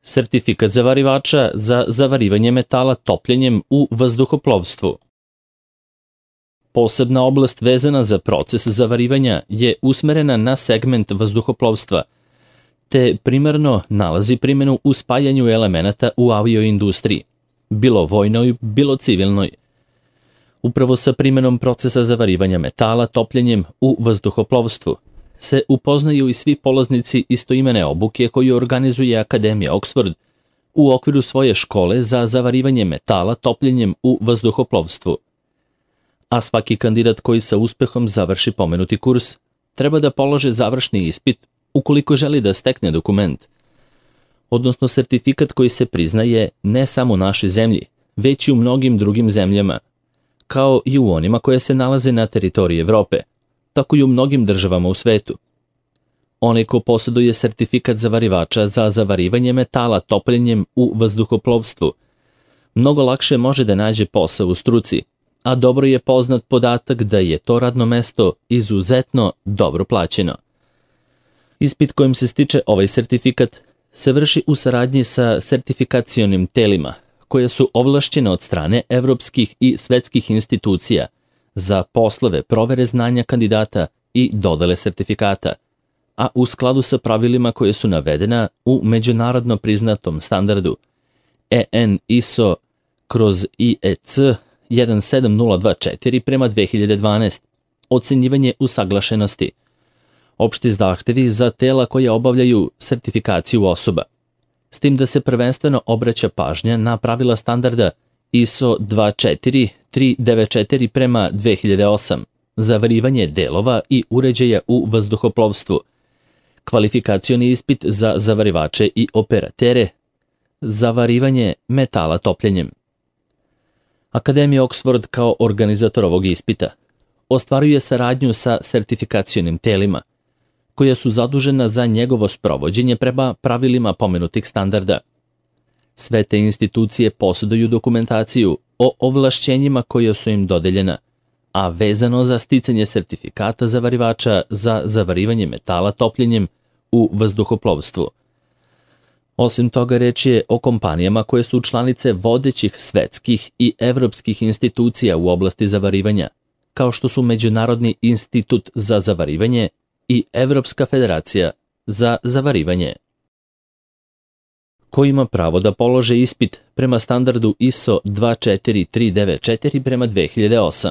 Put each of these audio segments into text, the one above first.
Sertifikat zavarivača za zavarivanje metala topljenjem u vazduhoplovstvu. Posebna oblast vezana za proces zavarivanja je usmerena na segment vazduhoplovstva, te primarno nalazi primjenu u spajanju elemenata u avioindustriji, bilo vojnoj, bilo civilnoj. Upravo sa primjenom procesa zavarivanja metala topljenjem u vazduhoplovstvu se upoznaju i svi polaznici istoimene obuke koju organizuje Akademija Oxford u okviru svoje škole za zavarivanje metala topljenjem u vazduhoplovstvu. A svaki kandidat koji sa uspehom završi pomenuti kurs treba da položi završni ispit ukoliko želi da stekne dokument, odnosno sertifikat koji se priznaje ne samo u našoj zemlji, već i u mnogim drugim zemljama, kao i u onima koje se nalaze na teritoriji Evrope, tako i u mnogim državama u svetu. Onaj ko posjeduje sertifikat zavarivača za zavarivanje metala topljenjem u vazduhoplovstvu mnogo lakše može da nađe posao u struci, a dobro je poznat podatak da je to radno mesto izuzetno dobro plaćeno. Ispit kojim se stiče ovaj sertifikat se vrši u saradnji sa sertifikacionim telima, koje su ovlašćene od strane evropskih i svetskih institucija za poslove provere znanja kandidata i dodele sertifikata, a u skladu sa pravilima koje su navedena u međunarodno priznatom standardu EN ISO/IEC 17024 prema 2012, ocenjivanje usaglašenosti, opšti zahtevi za tela koja obavljaju sertifikaciju osoba, s tim da se prvenstveno obraća pažnja na pravila standarda ISO 24394 prema 2008, zavarivanje delova i uređaja u vazduhoplovstvu, kvalifikacioni ispit za zavarivače i operatere, zavarivanje metala topljenjem. Akademija Oxford kao organizator ovog ispita ostvaruje saradnju sa sertifikacionim telima, koja su zadužena za njegovo sprovođenje prema pravilima pomenutih standarda. Sve te institucije posjeduju dokumentaciju o ovlašćenjima koja su im dodeljena, a vezano za sticanje sertifikata zavarivača za zavarivanje metala topljenjem u vazduhoplovstvu. Osim toga, reč je o kompanijama koje su članice vodećih svetskih i evropskih institucija u oblasti zavarivanja, kao što su Međunarodni institut za zavarivanje i Evropska federacija za zavarivanje. Ko ima pravo da polože ispit prema standardu ISO 24394 prema 2008?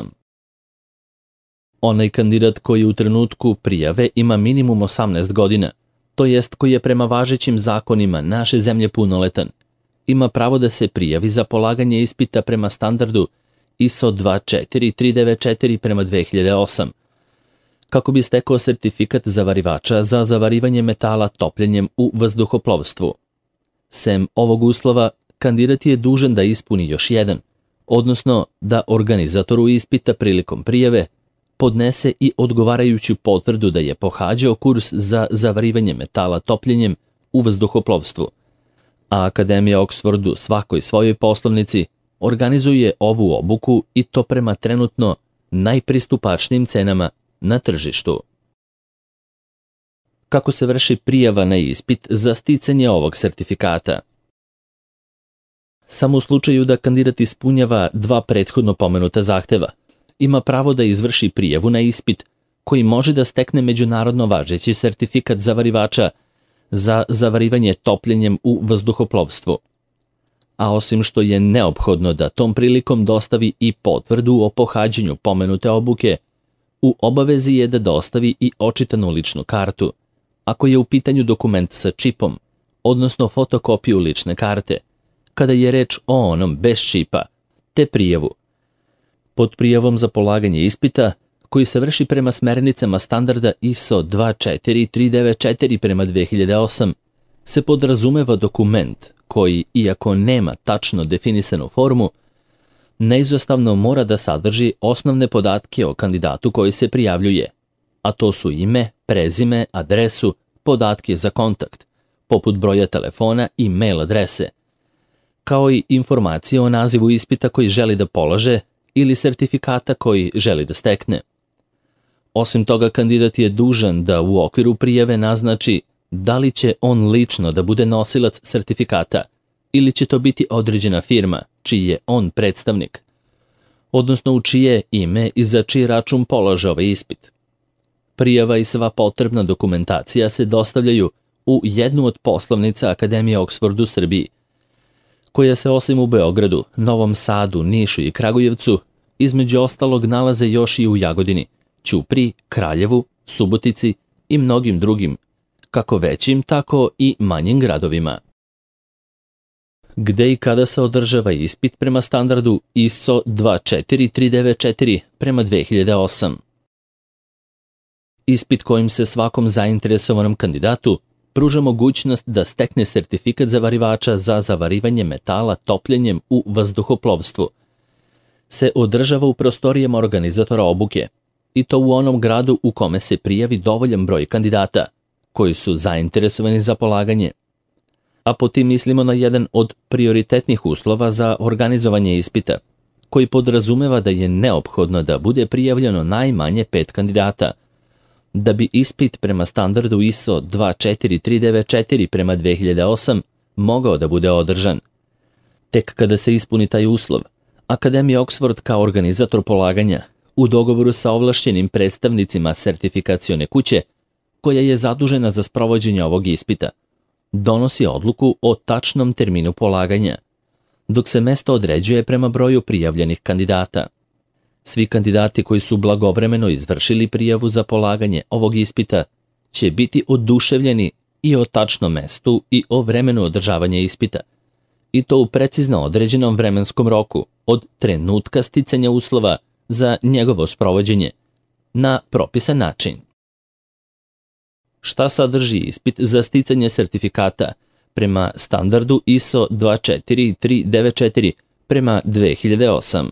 Onaj kandidat koji u trenutku prijave ima minimum 18 godina, to jest koji je prema važećim zakonima naše zemlje punoletan, ima pravo da se prijavi za polaganje ispita prema standardu ISO 24394 prema 2008, kako bi stekao sertifikat zavarivača za zavarivanje metala topljenjem u vazduhoplovstvu. Sem ovog uslova, kandidat je dužan da ispuni još jedan, odnosno da organizatoru ispita prilikom prijave podnese i odgovarajuću potvrdu da je pohađao kurs za zavarivanje metala topljenjem u vazduhoplovstvu. A Akademija Oxfordu svakoj svojoj poslovnici organizuje ovu obuku i to prema trenutno najpristupačnijim cenama na tržištu. Kako se vrši prijava na ispit za sticanje ovog sertifikata? Samo u slučaju da kandidat ispunjava dva prethodno pomenuta zahteva, ima pravo da izvrši prijavu na ispit koji može da stekne međunarodno važeći sertifikat zavarivača za zavarivanje topljenjem u vazduhoplovstvu. A osim što je neophodno da tom prilikom dostavi i potvrdu o pohađanju pomenute obuke, u obavezi je da dostavi i očitanu ličnu kartu, ako je u pitanju dokument sa čipom, odnosno fotokopiju lične karte, kada je reč o onom bez čipa, te prijavu. Pod prijavom za polaganje ispita, koji se vrši prema smernicama standarda ISO 24394 prema 2008, se podrazumeva dokument koji, iako nema tačno definisanu formu, neizostavno mora da sadrži osnovne podatke o kandidatu koji se prijavljuje, a to su ime, prezime, adresu, podatke za kontakt, poput broja telefona i mail adrese, kao i informacije o nazivu ispita koji želi da polaže ili sertifikata koji želi da stekne. Osim toga, kandidat je dužan da u okviru prijave naznači Da li će on lično da bude nosilac sertifikata ili će to biti određena firma čiji je on predstavnik, odnosno u čije ime i za čiji račun polaže ovaj ispit. Prijava i sva potrebna dokumentacija se dostavljaju u jednu od poslovnica Akademije Oxford u Srbiji, koja se osim u Beogradu, Novom Sadu, Nišu i Kragujevcu, između ostalog nalaze još i u Jagodini, Ćupriji, Kraljevu, Subotici i mnogim drugim, kako većim, tako i manjim gradovima. Gde i kada se održava ispit prema standardu ISO 24394 prema 2008. Ispit kojim se svakom zainteresovanom kandidatu pruža mogućnost da stekne sertifikat zavarivača za zavarivanje metala topljenjem u vazduhoplovstvu se održava u prostorijama organizatora obuke, i to u onom gradu u kome se prijavi dovoljan broj kandidata koji su zainteresovani za polaganje. A po tim mislimo na jedan od prioritetnih uslova za organizovanje ispita, koji podrazumeva da je neophodno da bude prijavljeno najmanje 5 kandidata, da bi ispit prema standardu ISO 24394 prema 2008 mogao da bude održan. Tek kada se ispuni taj uslov, Akademija Oxford kao organizator polaganja, u dogovoru sa ovlašćenim predstavnicima sertifikacione kuće, koja je zadužena za sprovođenje ovog ispita, donosi odluku o tačnom terminu polaganja, dok se mesto određuje prema broju prijavljenih kandidata. Svi kandidati koji su blagovremeno izvršili prijavu za polaganje ovog ispita će biti oduševljeni i o tačnom mestu i o vremenu održavanja ispita, i to u precizno određenom vremenskom roku od trenutka sticanja uslova za njegovo sprovođenje na propisan način. Šta sadrži ispit za sticanje sertifikata prema standardu ISO 24394 prema 2008?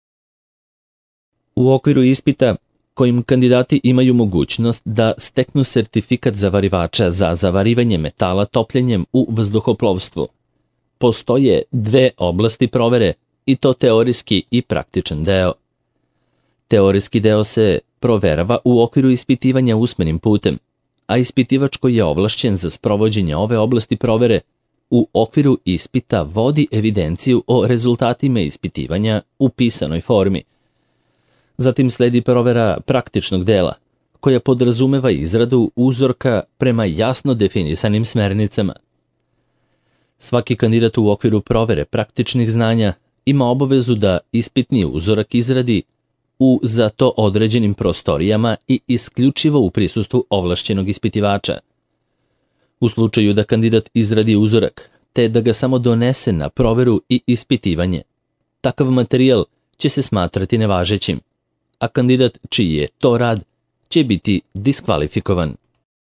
U okviru ispita kojim kandidati imaju mogućnost da steknu sertifikat zavarivača za zavarivanje metala topljenjem u vazduhoplovstvu, postoje 2 oblasti provere, i to teorijski i praktičan deo. Teorijski deo se proverava u okviru ispitivanja usmenim putem, a ispitivač koji je ovlašćen za sprovođenje ove oblasti provere u okviru ispita vodi evidenciju o rezultatima ispitivanja u pisanoj formi. Zatim sledi provera praktičnog dela, koja podrazumeva izradu uzorka prema jasno definisanim smernicama. Svaki kandidat u okviru provere praktičnih znanja ima obavezu da ispitni uzorak izradi u za to određenim prostorijama i isključivo u prisustvu ovlašćenog ispitivača. U slučaju da kandidat izradi uzorak, te da ga samo donese na proveru i ispitivanje, takav materijal će se smatrati nevažećim, a kandidat čiji je to rad će biti diskvalifikovan.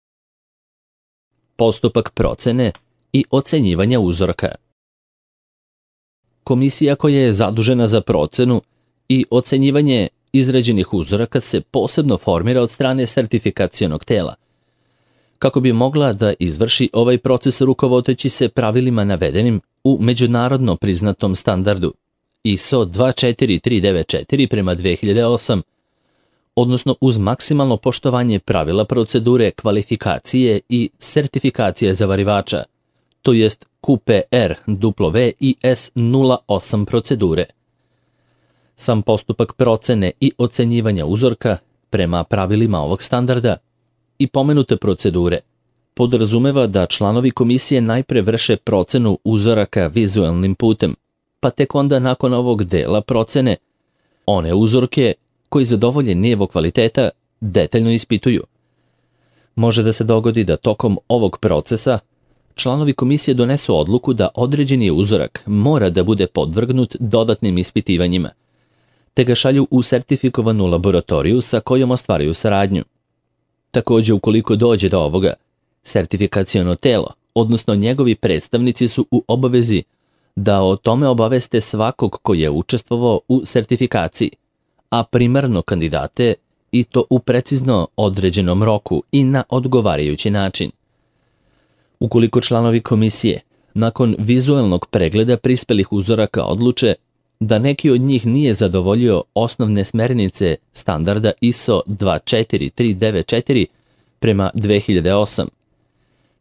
Postupak procene i ocenjivanja uzorka. Komisija koja je zadužena za procenu i ocenjivanje izrađenih uzoraka se posebno formira od strane sertifikacionog tela, kako bi mogla da izvrši ovaj proces rukovodeći se pravilima navedenim u međunarodno priznatom standardu ISO 24394 prema 2008, odnosno uz maksimalno poštovanje pravila procedure kvalifikacije i sertifikacije zavarivača, to jest QPR WIS 08 procedure. Sam postupak procene i ocenjivanja uzorka prema pravilima ovog standarda i pomenute procedure podrazumeva da članovi komisije najpre vrše procenu uzoraka vizualnim putem, pa tek onda nakon ovog dela procene one uzorke koji zadovolje nivo kvaliteta detaljno ispituju. Može da se dogodi da tokom ovog procesa članovi komisije donesu odluku da određeni uzorak mora da bude podvrgnut dodatnim ispitivanjima, te ga šalju u sertifikovanu laboratoriju sa kojom ostvaruju saradnju. Takođe, ukoliko dođe do ovoga, sertifikaciono telo, odnosno njegovi predstavnici su u obavezi da o tome obaveste svakog ko je učestvovao u sertifikaciji, a primarno kandidate, i to u precizno određenom roku i na odgovarajući način. Ukoliko članovi komisije, nakon vizualnog pregleda prispelih uzoraka odluče da neki od njih nije zadovoljio osnovne smernice standarda ISO 24394 prema 2008,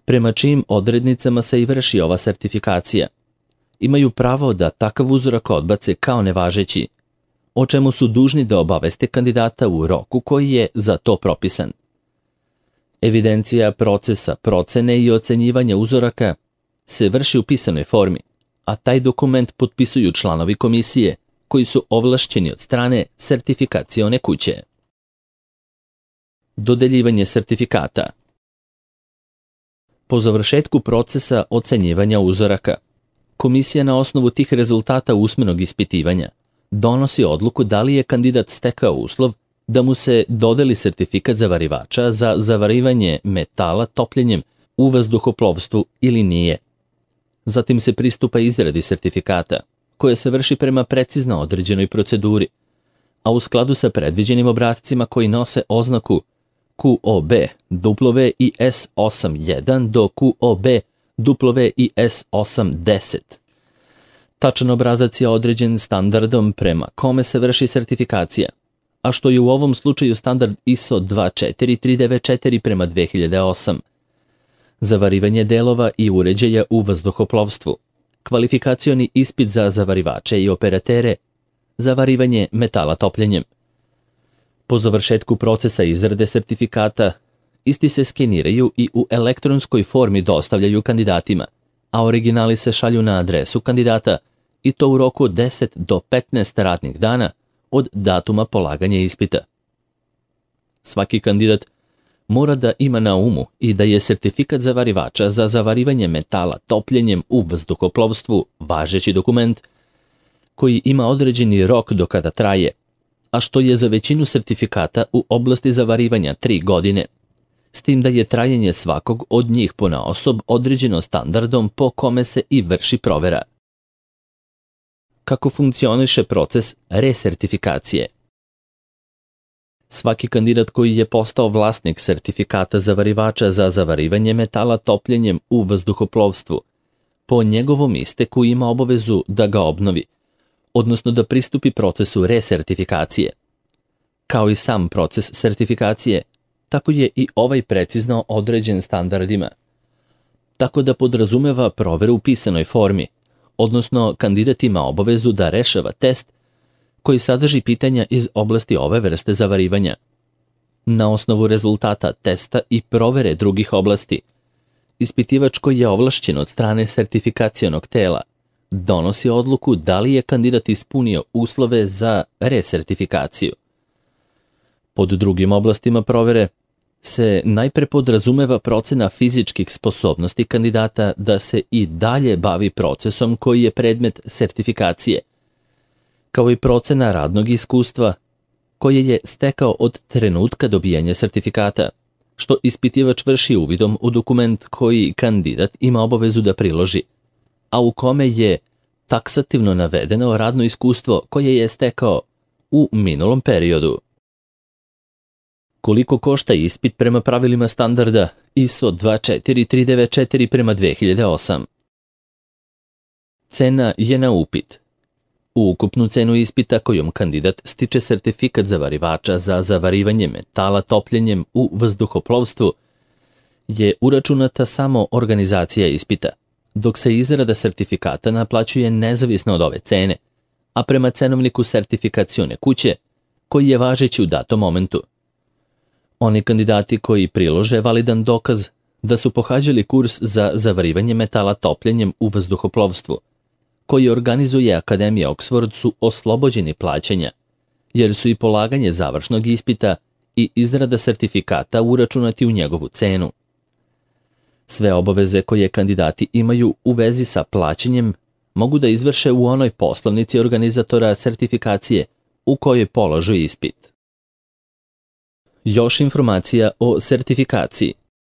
prema čijim odrednicama se i vrši ova sertifikacija. Imaju pravo da takav uzorak odbace kao nevažeći, o čemu su dužni da obaveste kandidata u roku koji je za to propisan. Evidencija procesa procene i ocenjivanja uzoraka se vrši u pisanoj formi, a taj dokument potpisuju članovi komisije koji su ovlašćeni od strane sertifikacione kuće. Dodeljivanje sertifikata. Po završetku procesa ocenjivanja uzoraka, komisija na osnovu tih rezultata usmenog ispitivanja donosi odluku da li je kandidat stekao uslov da mu se dodeli sertifikat zavarivača za zavarivanje metala topljenjem u vazduhoplovstvu ili nije. Zatim se pristupa izradi sertifikata, koja se vrši prema precizno određenoj proceduri, a u skladu sa predviđenim obrascima koji nose oznaku QOB WIS81 do QOB WIS810. Tačan obrazac je određen standardom prema kome se vrši sertifikacija, a što je u ovom slučaju standard ISO 24394 prema 2008. Zavarivanje delova i uređaja u vazduhoplovstvu, kvalifikacioni ispit za zavarivače i operatere, zavarivanje metala topljenjem. Po završetku procesa izrade sertifikata, isti se skeniraju i u elektronskoj formi dostavljaju kandidatima, a originali se šalju na adresu kandidata i to u roku od 10 do 15 radnih dana od datuma polaganja ispita. Svaki kandidat mora da ima na umu i da je sertifikat zavarivača za zavarivanje metala topljenjem u vazduhoplovstvu važeći dokument koji ima određeni rok do kada traje, a što je za većinu sertifikata u oblasti zavarivanja 3 godine, s tim da je trajanje svakog od njih ponaosob određeno standardom po kome se i vrši provera. Kako funkcioniše proces resertifikacije? Svaki kandidat koji je postao vlasnik sertifikata zavarivača za zavarivanje metala topljenjem u vazduhoplovstvu, po njegovom isteku ima obavezu da ga obnovi, odnosno da pristupi procesu resertifikacije. Kao i sam proces sertifikacije, tako je i ovaj precizno određen standardima, tako da podrazumeva proveru u pisanoj formi, odnosno kandidat ima obavezu da rešava test koji sadrži pitanja iz oblasti ove vrste zavarivanja. Na osnovu rezultata testa i provere drugih oblasti, ispitivač koji je ovlašćen od strane sertifikacionog tela donosi odluku da li je kandidat ispunio uslove za resertifikaciju. Pod drugim oblastima provere se najpre podrazumeva procena fizičkih sposobnosti kandidata da se i dalje bavi procesom koji je predmet sertifikacije, kao i procena radnog iskustva koje je stekao od trenutka dobijanja sertifikata, što ispitivač vrši uvidom u dokument koji kandidat ima obavezu da priloži, a u kome je taksativno navedeno radno iskustvo koje je stekao u minulom periodu. Koliko košta ispit prema pravilima standarda ISO 24394 prema 2008? Cena je na upit. U ukupnu cenu ispita kojom kandidat stiče sertifikat zavarivača za zavarivanje metala topljenjem u vazduhoplovstvu je uračunata samo organizacija ispita, dok se izrada sertifikata naplaćuje nezavisno od ove cene, a prema cenovniku sertifikacione kuće koji je važeći u datom momentu. Oni kandidati koji prilože validan dokaz da su pohađali kurs za zavarivanje metala topljenjem u vazduhoplovstvu, koji organizuje Akademija Oxford, su oslobođeni plaćanja, jer su i polaganje završnog ispita i izrada sertifikata uračunati u njegovu cenu. Sve obaveze koje kandidati imaju u vezi sa plaćanjem mogu da izvrše u onoj poslovnici organizatora sertifikacije u kojoj polažu ispit. Još informacija o sertifikaciji.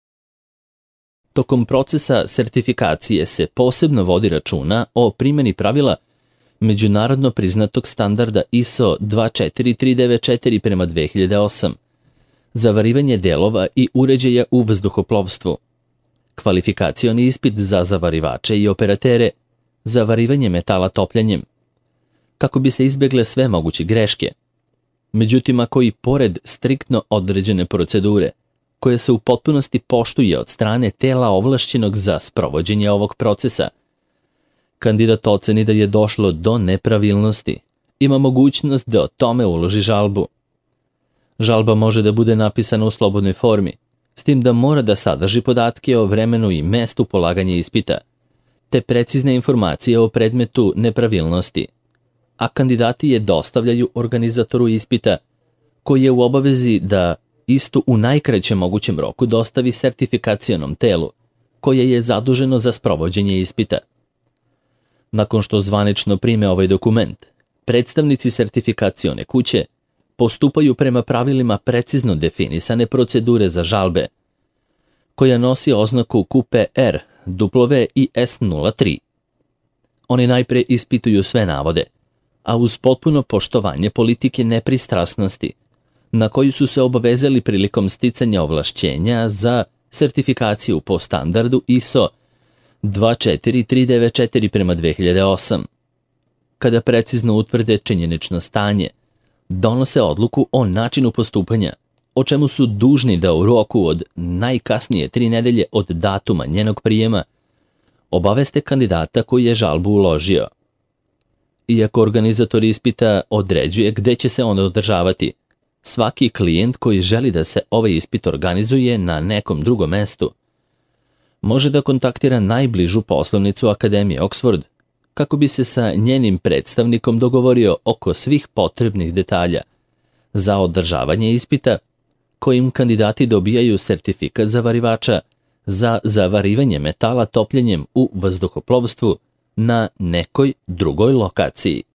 Tokom procesa sertifikacije se posebno vodi računa o primjeni pravila međunarodno priznatog standarda ISO 24394 prema 2008, zavarivanje delova i uređaja u vazduhoplovstvu, kvalifikacioni ispit za zavarivače i operatere, zavarivanje metala topljenjem, kako bi se izbjegle sve moguće greške. Međutim, ako i pored striktno određene procedure koje se u potpunosti poštuje od strane tela ovlašćenog za sprovođenje ovog procesa. Kandidat oceni da je došlo do nepravilnosti. Ima mogućnost da o tome uloži žalbu. Žalba može da bude napisana u slobodnoj formi, s tim da mora da sadrži podatke o vremenu i mestu polaganja ispita, te precizne informacije o predmetu nepravilnosti, a kandidati je dostavljaju organizatoru ispita, koji je u obavezi da istu u najkraćem mogućem roku dostavi sertifikacionom telu, koje je zaduženo za sprovođenje ispita. Nakon što zvanično prime ovaj dokument, predstavnici sertifikacione kuće postupaju prema pravilima precizno definisane procedure za žalbe, koja nosi oznaku QPR WIS03. Oni najpre ispituju sve navode, a uz potpuno poštovanje politike nepristrasnosti, na koju su se obavezali prilikom sticanja ovlašćenja za sertifikaciju po standardu ISO 24394 prema 2008. Kada precizno utvrde činjenično stanje, donose odluku o načinu postupanja, o čemu su dužni da u roku od najkasnije 3 nedelje od datuma njenog prijema obaveste kandidata koji je žalbu uložio. Iako organizator ispita određuje gde će se on održavati, svaki klijent koji želi da se ovaj ispit organizuje na nekom drugom mestu može da kontaktira najbližu poslovnicu Akademije Oxford kako bi se sa njenim predstavnikom dogovorio oko svih potrebnih detalja za održavanje ispita, kojim kandidati dobijaju sertifikat zavarivača za zavarivanje metala topljenjem u vazduhoplovstvu na nekoj drugoj lokaciji.